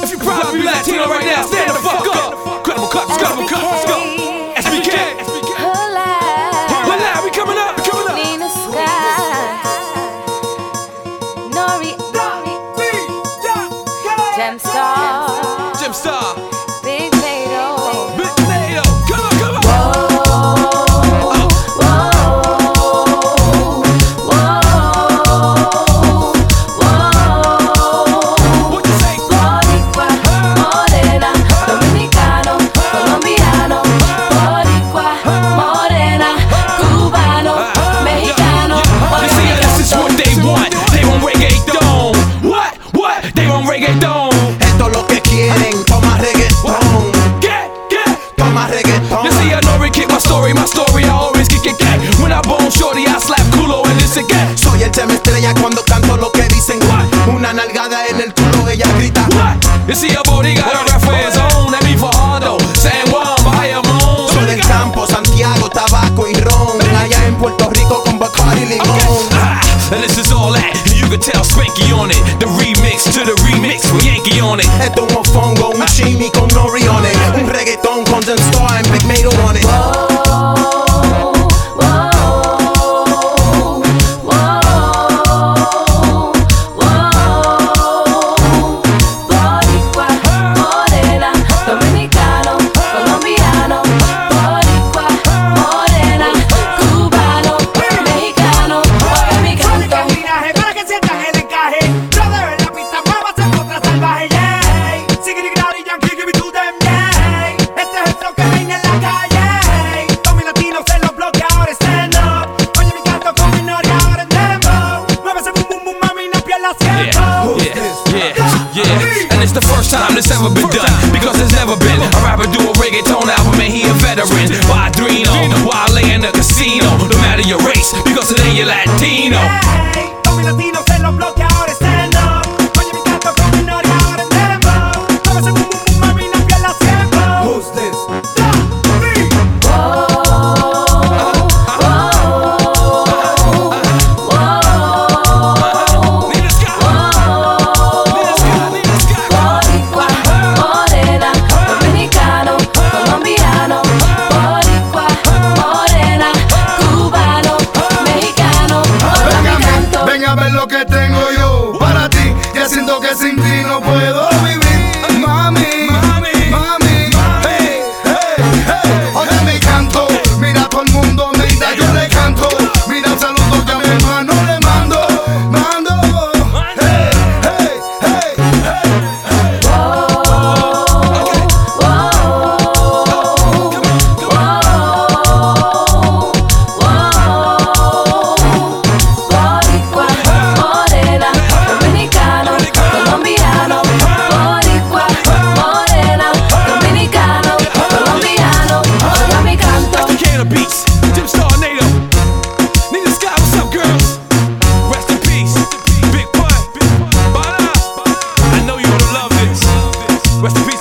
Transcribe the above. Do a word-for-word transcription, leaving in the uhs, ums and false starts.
If you proud to be Latino right now, stand the fuck up. Credible cuts, credible cuts, let's go. S B K, S B K. Hola, we coming up, we coming up. Nina Sky, Nori, Gemstar, Gemstar, Big Nato, Big Nato. Come on, come on. Whoa, whoa, whoa, whoa. What you say? Boricua, morena, dominicano, colombiano. Boricua, morena, cubano, mexicano. You see, this is what they want. They want reggaeton. What? What? They want reggaeton. Esto es lo que quieren, toma reggaetón, Get, get. toma reggaetón. You see, I know we kick my story, my story, I always kick it gay. When I bone shorty, I slap culo and this again. Soy el tema estrella cuando canto lo que dicen. Una nalgada en el culo, ella grita. What? You see, a body got a rap for his own. That me for Hardo, San Juan, Bayamon. Soy del campo, Santiago, tabaco y ron. Allá en Puerto Rico con Bacardi y limón. Ah, and this is all that. You can tell Spanky on it. The remix to the remix with Yankee on it. Esto es un mofongo, un chimi con nori on it. Un reggaetón con Gemstar and Big Nato on it. Boricua, morena, dominicano, colombiano. Boricua, morena, cubano, mexicano. Oiga mi canto. Para que sientas el encaje, brother, en la pista muévase contra salvaje, yay. Sigue y Yankee, give it to them, yay. Este es el flow que reina en la calle. Tommy Latinos en los bloques, ahora stand up. Oye mi canto con mi Nori, ahora en dembow. Muévese boom boom boom, mami, no pierdas tiempo. Yeah, yeah, yeah. And it's the first time this ever been done. Because there's never been a rapper do a reggaeton album and he a veteran. Padrino, while laying in the casino. No matter your race, because today you're Latino. Yay. Tommy Latinos en los bloques, ahora stand up. Oye mi canto con mi Nori, ahora en dembow. Muévese boom boom boom, mami, no pierdas tiempo. Who's this? Nina Sky, Nina Sky, Nina Sky. Boricua, morena, dominicano, colombiano. Boricua, morena, cubano, mexicano. Oiga mi canto. Ven a ver lo que tengo yo para ti. Ya siento que sin ti no puedo vivir. Mami, Mami, mami, hey, hey, hey. Oye mi canto, mira todo el mundo, mira yo le canto. Mira el saludo que a mi hermano le mando, mando. Hey, hey, hey, hey, hey. Boricua, morena, dominicano, colombiano. Boricua, morena, dominicano, colombiano. Oiga mi canto. Decatur Beats, Gemstar, Nato. Nina Sky, what's up, girls? Rest in peace, Big Pun. Bada. I know you would love this. Rest in peace.